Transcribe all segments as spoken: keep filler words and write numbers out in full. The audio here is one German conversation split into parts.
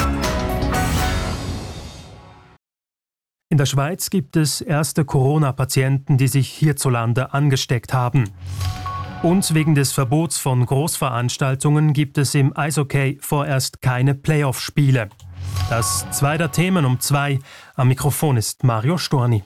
In der Schweiz gibt es erste Corona-Patienten, die sich hierzulande angesteckt haben. Und wegen des Verbots von Großveranstaltungen gibt es im Eishockey vorerst keine Playoff-Spiele. Das zwei der Themen um zwei. Am Mikrofon ist Mario Storni.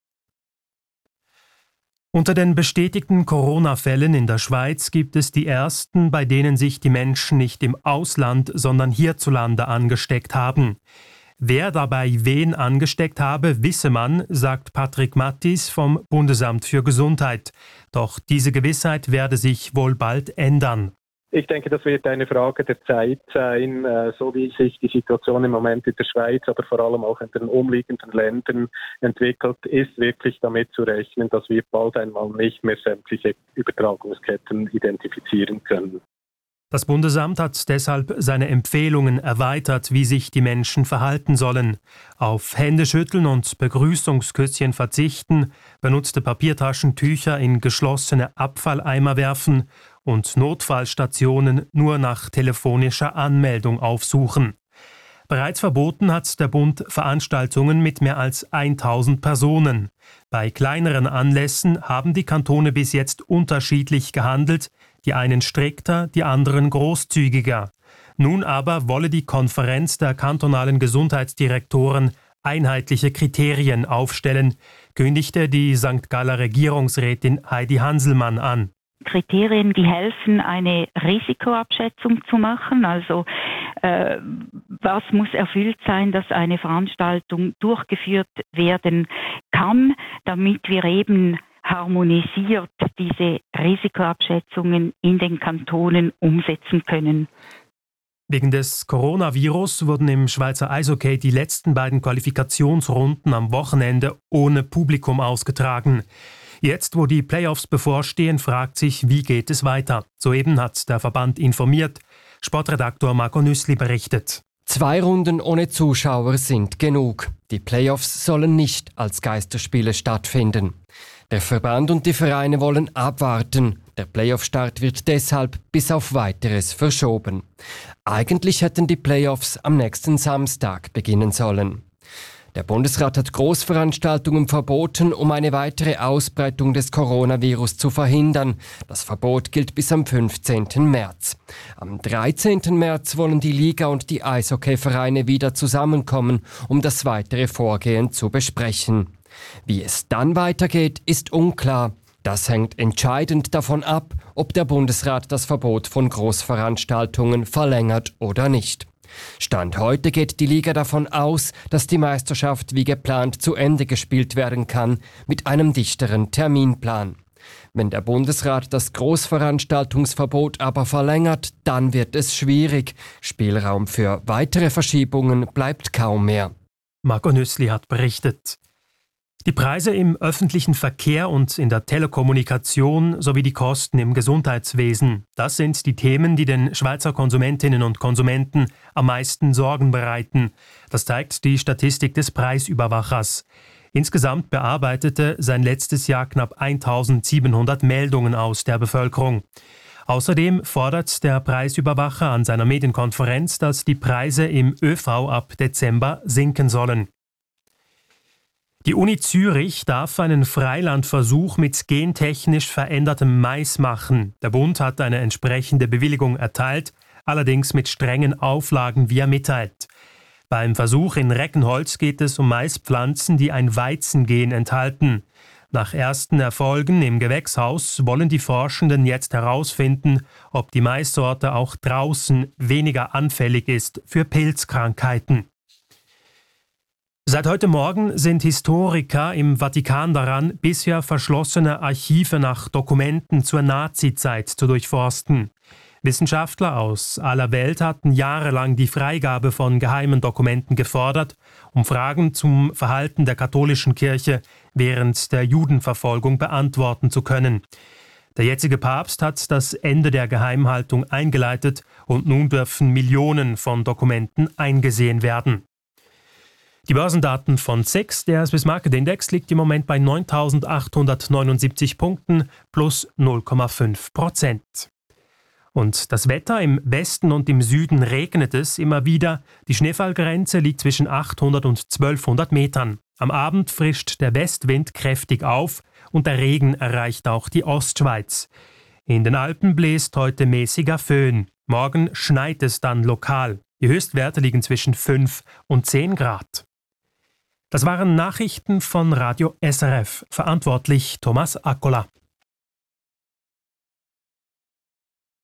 Unter den bestätigten Corona-Fällen in der Schweiz gibt es die ersten, bei denen sich die Menschen nicht im Ausland, sondern hierzulande angesteckt haben. Wer dabei wen angesteckt habe, wisse man, sagt Patrick Mattis vom Bundesamt für Gesundheit. Doch diese Gewissheit werde sich wohl bald ändern. Ich denke, das wird eine Frage der Zeit sein, so wie sich die Situation im Moment in der Schweiz, aber vor allem auch in den umliegenden Ländern entwickelt, ist wirklich damit zu rechnen, dass wir bald einmal nicht mehr sämtliche Übertragungsketten identifizieren können. Das Bundesamt hat deshalb seine Empfehlungen erweitert, wie sich die Menschen verhalten sollen. Auf Händeschütteln und Begrüßungsküsschen verzichten, benutzte Papiertaschentücher in geschlossene Abfalleimer werfen und Notfallstationen nur nach telefonischer Anmeldung aufsuchen. Bereits verboten hat der Bund Veranstaltungen mit mehr als tausend Personen. Bei kleineren Anlässen haben die Kantone bis jetzt unterschiedlich gehandelt, die einen strikter, die anderen großzügiger. Nun aber wolle die Konferenz der kantonalen Gesundheitsdirektoren einheitliche Kriterien aufstellen, kündigte die Sankt Galler Regierungsrätin Heidi Hanselmann an. Kriterien, die helfen, eine Risikoabschätzung zu machen. Also äh, was muss erfüllt sein, dass eine Veranstaltung durchgeführt werden kann, damit wir eben harmonisiert diese Risikoabschätzungen in den Kantonen umsetzen können. Wegen des Coronavirus wurden im Schweizer Eishockey die letzten beiden Qualifikationsrunden am Wochenende ohne Publikum ausgetragen. Jetzt, wo die Playoffs bevorstehen, fragt sich, wie geht es weiter? Soeben hat der Verband informiert. Sportredaktor Marco Nüssli berichtet. Zwei Runden ohne Zuschauer sind genug. Die Playoffs sollen nicht als Geisterspiele stattfinden. Der Verband und die Vereine wollen abwarten. Der Playoff-Start wird deshalb bis auf Weiteres verschoben. Eigentlich hätten die Playoffs am nächsten Samstag beginnen sollen. Der Bundesrat hat Großveranstaltungen verboten, um eine weitere Ausbreitung des Coronavirus zu verhindern. Das Verbot gilt bis am fünfzehnten März. Am dreizehnten März wollen die Liga und die Eishockeyvereine wieder zusammenkommen, um das weitere Vorgehen zu besprechen. Wie es dann weitergeht, ist unklar. Das hängt entscheidend davon ab, ob der Bundesrat das Verbot von Großveranstaltungen verlängert oder nicht. Stand heute geht die Liga davon aus, dass die Meisterschaft wie geplant zu Ende gespielt werden kann, mit einem dichteren Terminplan. Wenn der Bundesrat das Großveranstaltungsverbot aber verlängert, dann wird es schwierig. Spielraum für weitere Verschiebungen bleibt kaum mehr. Marco Nüssli hat berichtet. Die Preise im öffentlichen Verkehr und in der Telekommunikation sowie die Kosten im Gesundheitswesen, das sind die Themen, die den Schweizer Konsumentinnen und Konsumenten am meisten Sorgen bereiten. Das zeigt die Statistik des Preisüberwachers. Insgesamt bearbeitete sein letztes Jahr knapp eintausendsiebenhundert Meldungen aus der Bevölkerung. Außerdem fordert der Preisüberwacher an seiner Medienkonferenz, dass die Preise im ÖV ab Dezember sinken sollen. Die Uni Zürich darf einen Freilandversuch mit gentechnisch verändertem Mais machen. Der Bund hat eine entsprechende Bewilligung erteilt, allerdings mit strengen Auflagen, wie er mitteilt. Beim Versuch in Reckenholz geht es um Maispflanzen, die ein Weizengen enthalten. Nach ersten Erfolgen im Gewächshaus wollen die Forschenden jetzt herausfinden, ob die Maissorte auch draußen weniger anfällig ist für Pilzkrankheiten. Seit heute Morgen sind Historiker im Vatikan daran, bisher verschlossene Archive nach Dokumenten zur Nazizeit zu durchforsten. Wissenschaftler aus aller Welt hatten jahrelang die Freigabe von geheimen Dokumenten gefordert, um Fragen zum Verhalten der katholischen Kirche während der Judenverfolgung beantworten zu können. Der jetzige Papst hat das Ende der Geheimhaltung eingeleitet und nun dürfen Millionen von Dokumenten eingesehen werden. Die Börsendaten von S I X, der Swiss Market Index, liegt im Moment bei neuntausendachthundertneunundsiebzig Punkten plus null Komma fünf Prozent. Und das Wetter: im Westen und im Süden regnet es immer wieder. Die Schneefallgrenze liegt zwischen achthundert und zwölfhundert Metern. Am Abend frischt der Westwind kräftig auf und der Regen erreicht auch die Ostschweiz. In den Alpen bläst heute mäßiger Föhn. Morgen schneit es dann lokal. Die Höchstwerte liegen zwischen fünf und zehn Grad. Das waren Nachrichten von Radio S R F. Verantwortlich Thomas Accola.